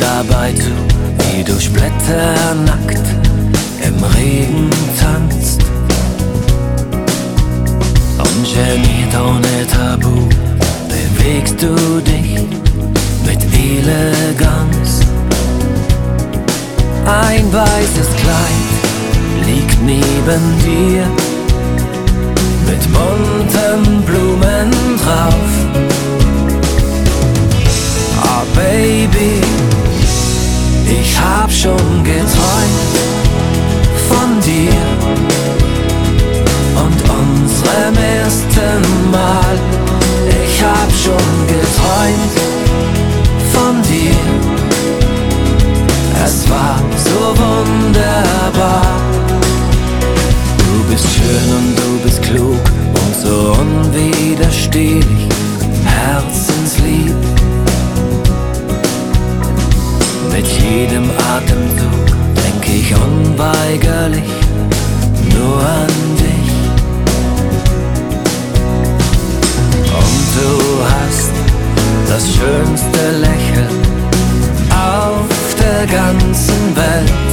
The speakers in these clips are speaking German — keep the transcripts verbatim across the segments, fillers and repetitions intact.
dabei zu, wie du splitternackt im Regen tanzt. Ungeniert ohne Tabu bewegst du dich mit Eleganz. Ein weißes Kleid liegt neben dir mit bunten Blumen drauf. Oh Baby, ich hab schon geträumt von dir und unserem ersten Mal. Ich hab schon geträumt von dir. Es war so wunderbar. Du bist schön und du bist klug und so unwiderstehlich, herzenslieb. Mit jedem Atemzug denk ich unweigerlich nur an dich. Und du hast das schönste Lächeln auf der ganzen Welt.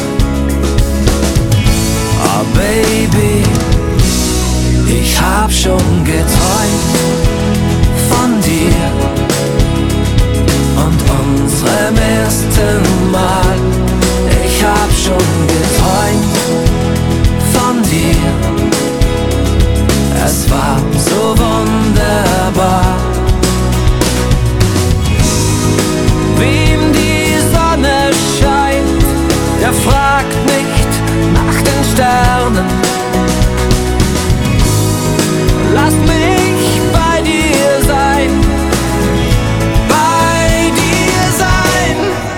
Oh Baby, ich hab schon geträumt von dir und unserem ersten Mal. Ich hab schon geträumt von dir. Es war so wunderbar. Wem die Sonne scheint, der fragt nicht nach den Sternen. Lass mich bei dir sein, bei dir sein.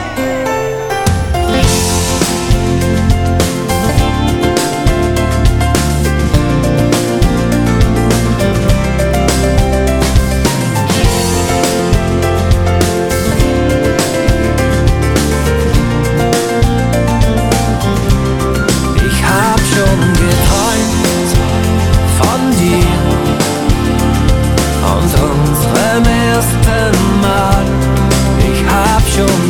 Ich hab schon geträumt von dir und unserem ersten Mal. Ich hab schon